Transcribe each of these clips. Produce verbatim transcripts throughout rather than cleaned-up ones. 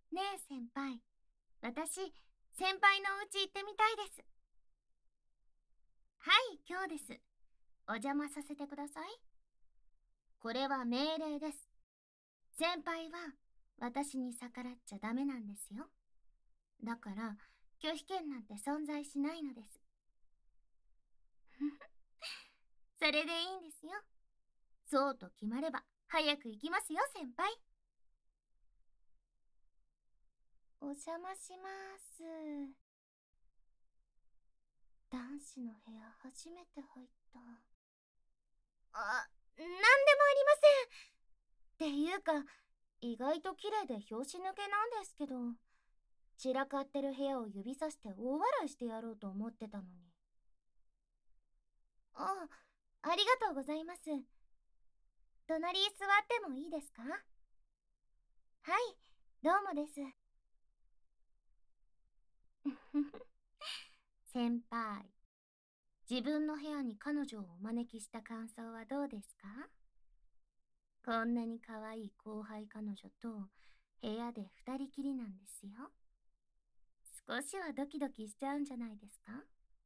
ねえ先輩、私、先輩のお家行ってみたいです。はい、今日です。お邪魔させてください。これは命令です。先輩は私に逆らっちゃダメなんですよ。だから、拒否権なんて存在しないのです。それでいいんですよ。そうと決まれば、早く行きますよ、先輩。お邪魔します。男子の部屋初めて入った。あ、なんでもありません。っていうか、意外と綺麗で拍子抜けなんですけど、散らかってる部屋を指さして大笑いしてやろうと思ってたのに。あ、ありがとうございます。隣座ってもいいですか？はい、どうもです。先輩、自分の部屋に彼女をお招きした感想はどうですか？こんなに可愛い後輩彼女と部屋で二人きりなんですよ。少しはドキドキしちゃうんじゃないですか？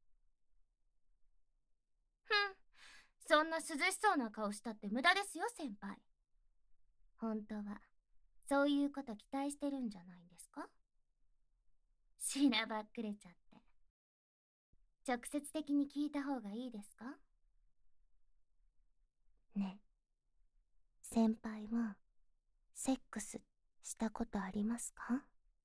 ふん、そんな涼しそうな顔したって無駄ですよ、先輩。本当は、そういうこと期待してるんじゃないんですか？しらばっくれちゃって。直接的に聞いた方がいいですか？ね、先輩は、セックスしたことありますか？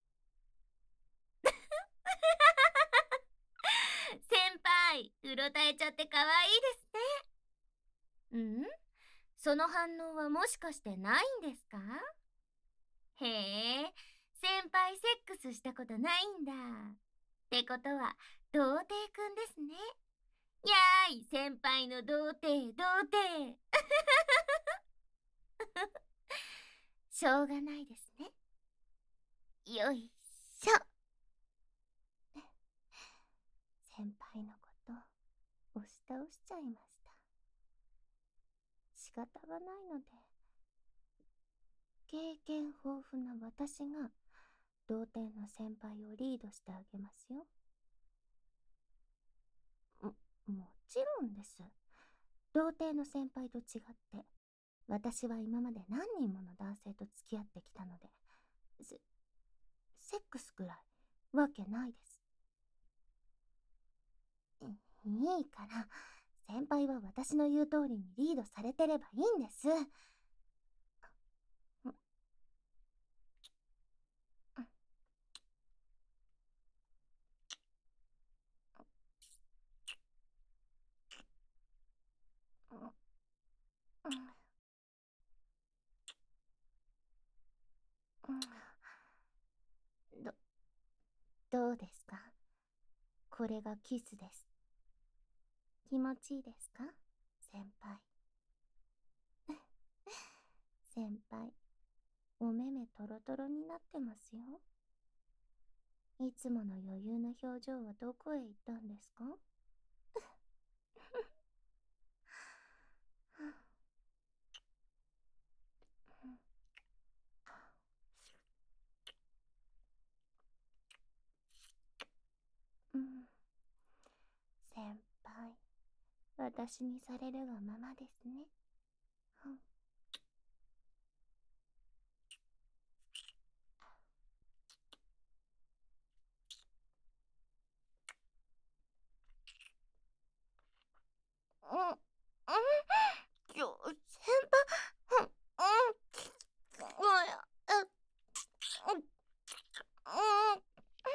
先輩、うろたえちゃって可愛いですね。うん、その反応はもしかしてないんですか？へえ、先輩セックスしたことないんだ。ってことは、童貞くんですね。やーい、先輩の童貞、童貞。しょうがないですね。よいしょ。先輩のこと押し倒しちゃいました。仕方がないので、経験豊富な私が童貞の先輩をリードしてあげますよ。も、もちろんです。童貞の先輩と違って、私は今まで何人もの男性と付き合ってきたので、セ、セックスくらいわけないです。いいから、先輩は私の言う通りにリードされてればいいんです。ど、どうですか？これがキスです。気持ちいいですか？先輩。先輩、お目目トロトロになってますよ。いつもの余裕の表情はどこへ行ったんですか？うん、先輩、私にされるがままですね。うん、うん、うん、ちょ、先輩、うん、うん、うん、うん、うん、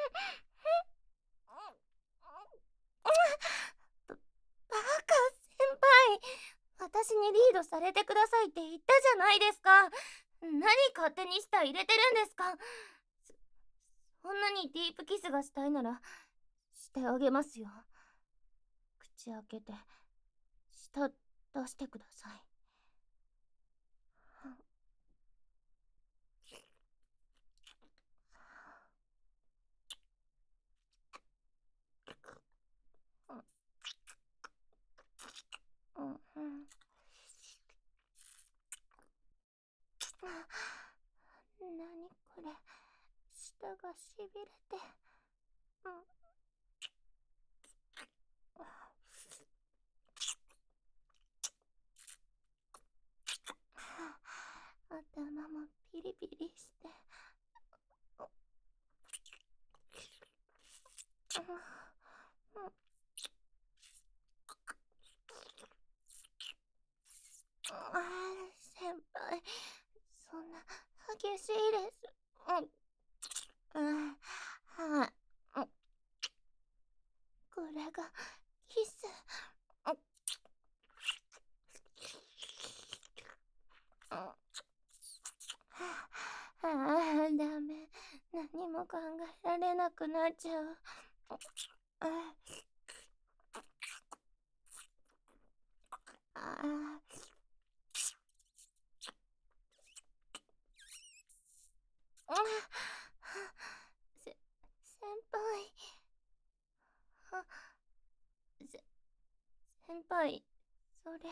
ババカ先輩、私にリードされてくださいって言ったじゃないですか。何勝手に舌入れてるんですか？そ、そんなにディープキスがしたいならしてあげますよ。口開けて舌出してください。うん、うん、何これ、 舌がしびれて、うん、頭もピリピリして、あー先輩、そんな激しいです。うん、うん、はい、うん、これがキス。ああ、ダメ。何も考えられなくなっちゃう。ああ、あせ、先輩。あ、せ、先輩、それ。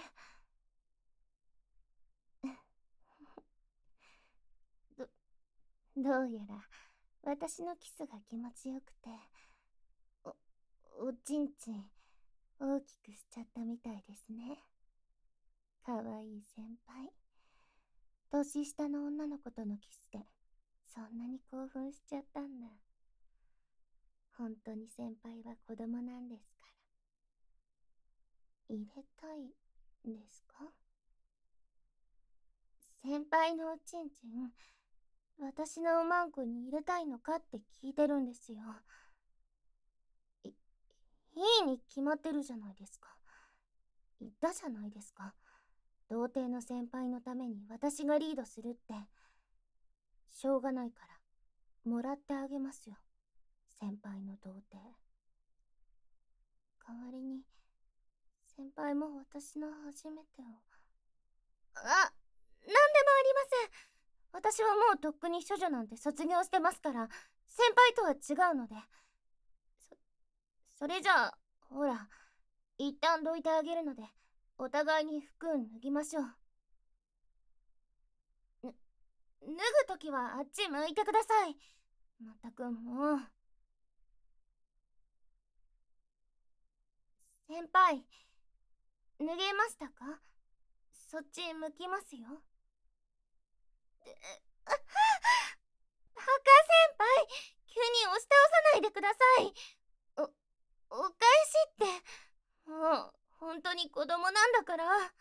ど、どうやら、私のキスが気持ちよくて、お、おちんちん、大きくしちゃったみたいですね。かわいい先輩。年下の女の子とのキスで、そんなに興奮しちゃったんだ。本当に先輩は子供なんですから。入れたい、ですか？先輩のおちんちん、私のおまんこに入れたいのかって聞いてるんですよ。い、いいに決まってるじゃないですか。言ったじゃないですか。童貞の先輩のために私がリードするって。しょうがないから、もらってあげますよ。先輩の童貞。代わりに、先輩も私の初めてを。あ、なんでもありません。私はもうとっくに処女なんて卒業してますから、先輩とは違うので。そ、それじゃあ、ほら、一旦どいてあげるので、お互いに服脱ぎましょう。ぬ、脱ぐときはあっち向いてください。まったくもう。先輩、脱げましたか？そっち向きますよ。バカ先輩、急に押し倒さないでください。お、お返しって、もう、本当に子供なんだから。あ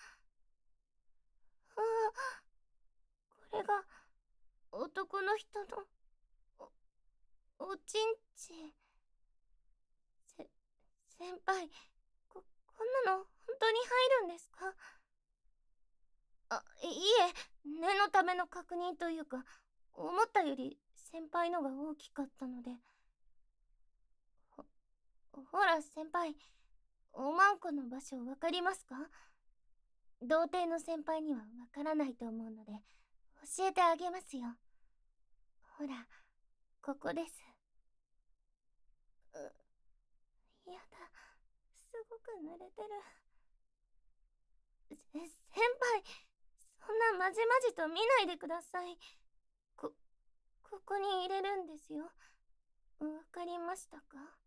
あ、これが、男の人の、お、おちんちん。せ、先輩、こ、こんなの本当に入るんですか？あ、い、いえ、念のための確認というか、思ったより先輩のが大きかったので。ほ、ほら先輩、おまんこの場所わかりますか？童貞の先輩にはわからないと思うので、教えてあげますよ。ほら、ここです。う、やだ、すごく濡れてる。せ、先輩、そんなまじまじと見ないでください。こ、ここに入れるんですよ。わかりましたか？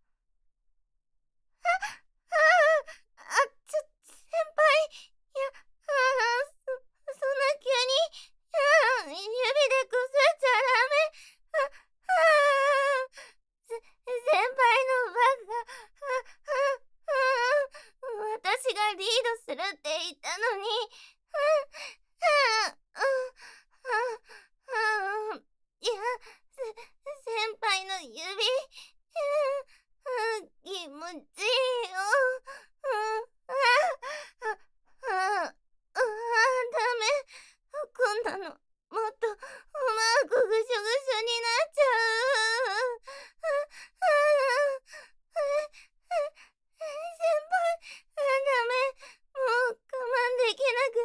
あ、ああ、あ、ちょ、先輩、いや、ああ、そ、そんな急に、ああ、指でこすっちゃダメ。あ、ああ、せ、先輩のバカ、あ、あ、あ、私がリードするって言ったのに、あ、あ、あ、あ、あ、いや、せ、先輩の指、あ、気持ちいいよ。あ、あ、あ、あ、あ、ダメ。こんなの、もっと、うまくぐしょぐしょになっちゃう。あ、あ、あ、先輩、あ、ダメ。もう我慢できなく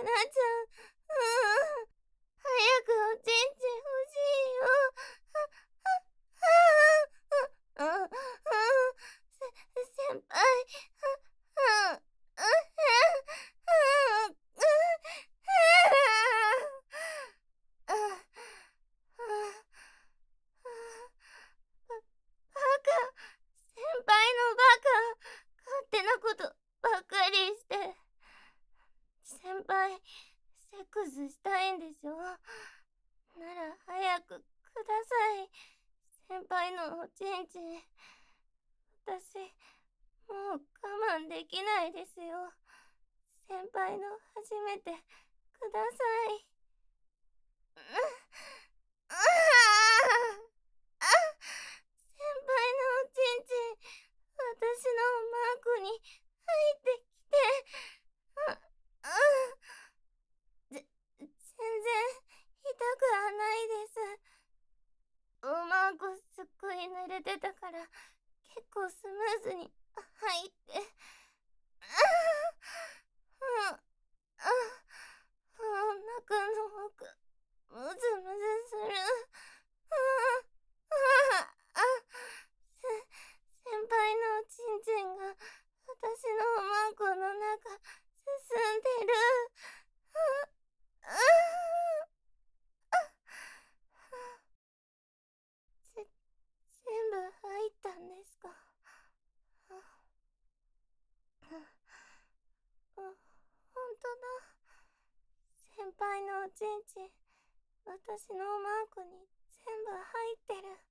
先輩のおちんちん、私、もう我慢できないですよ。先輩の初めて、ください。うああ先輩のおちんちん、私のマークに入ってきて、あ、あ、ぜ、全然痛くはないです。うまくすっごい濡れてたから、結構スムーズに入って、ああ、ああ、中の奥、むずむずする。ああ、ああ、せ、先輩のおちんちんが私のおまんこの中進んでる。ああ、ああ、ぜ、全部入ったんですか。あ、あ、ほんとだ。先輩のおちんちん、私のおまんこに全部入ってる。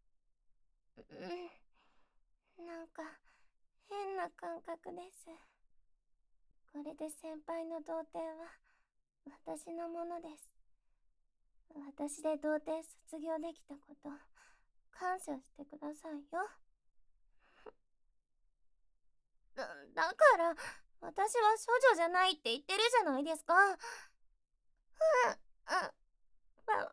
うん、なんか変な感覚です。これで先輩の童貞は私のものです。私で童貞卒業できたこと、感謝してくださいよ。だ、だから、私は処女じゃないって言ってるじゃないですか。うん、あ、ば、バカ。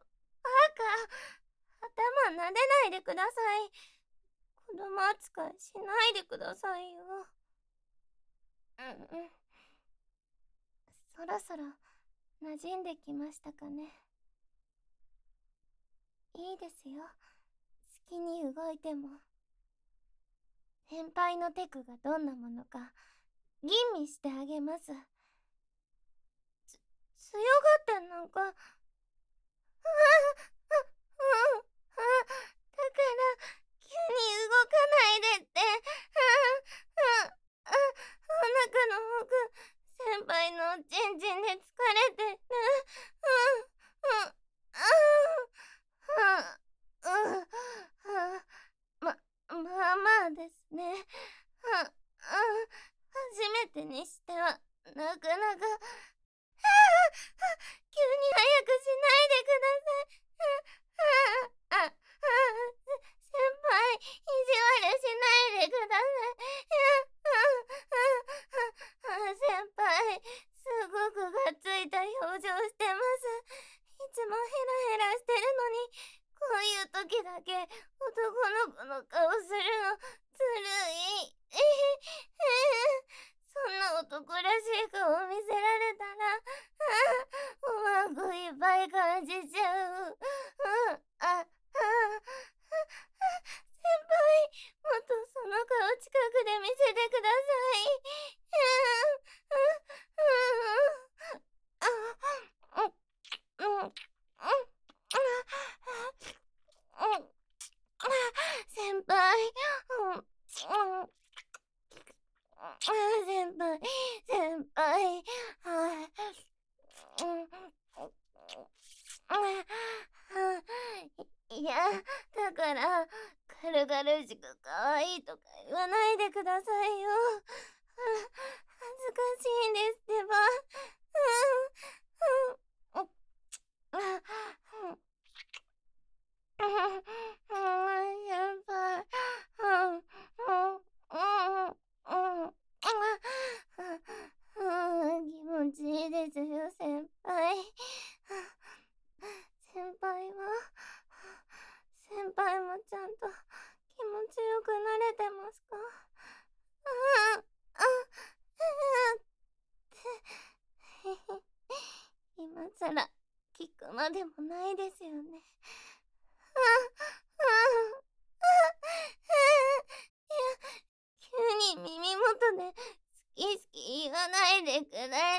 頭撫でないでください。子供扱いしないでくださいよ。うんうん。そろそろ馴染んできましたかね。いいですよ。好きに動いても。先輩のテクがどんなものか吟味してあげます。つ、強がってなんか、うわ、う、うん、あ、だから、急に動かないでって、あ、あ、あ、お腹の奥、先輩のおちんちんで疲れてる。うん、うん、ああ、うん、あ、ま、まあまあですね。あ、あ、初めてにしては、なかなか、ああ、急に早くしないでください。ああ、ああ、先輩、意地悪しないでください。ああ、先輩、すごくがっついた表情してます。いつもヘラヘラしてるのに、こういう時だけ男の子の顔するのずるい。えへへ、そんな男らしい顔見せられたら、あ、うまくいっぱい感じちゃう。うん、あ、あ、先輩、もっとその顔近くで見せてください。うん、うん、うん、うん、うん、うん、うん、先輩、うん、うん、先輩、先輩、はい、うん、いや、だから、軽々しく可愛いとか言わないでくださいよ。恥ずかしいんですってば。うん、うん、うん、うん、先輩、うん、うん、うん、うん、うん、気持ちいいですよ、先輩。先輩は、先輩もちゃんと気持ちよくなれてますか？ああ、あ、あって今さら聞くまでもないですよね。あ、あ、あ、いや、急に耳元で好き好き言わないでください。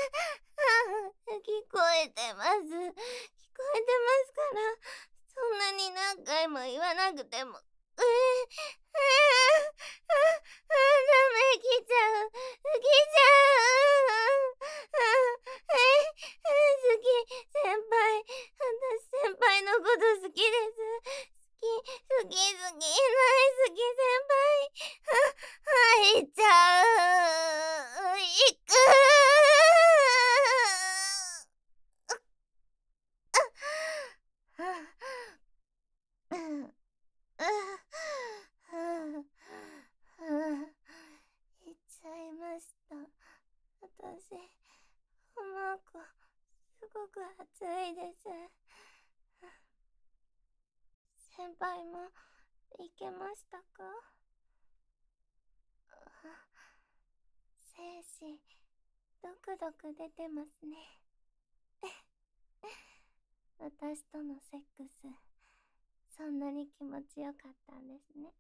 聞こえてます。聞こえてますから、そんなに何回も言わなくても。えー、ああ、あ、あ、ダメ、来ちゃう。来ちゃう。あ、え、え、好き、先輩。私、先輩のこと好きです。好き、好先輩もいけましたか？精子ドクドク出てますね。私とのセックスそんなに気持ちよかったんですね。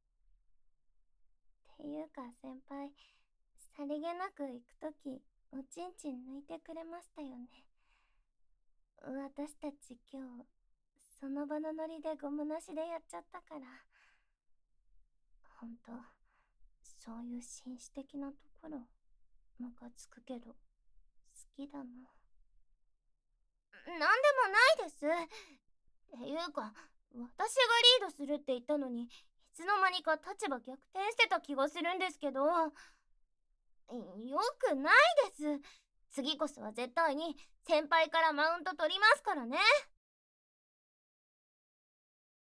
っていうか先輩、さりげなく行くときおちんちん抜いてくれましたよね。私たち今日その場のノリでゴムなしでやっちゃったから。ほんとそういう紳士的なところムカつくけど好きだな。なんでもないです。っていうか私がリードするって言ったのにいつの間にか立場逆転してた気がするんですけど。よくないです。次こそは絶対に先輩からマウント取りますからね。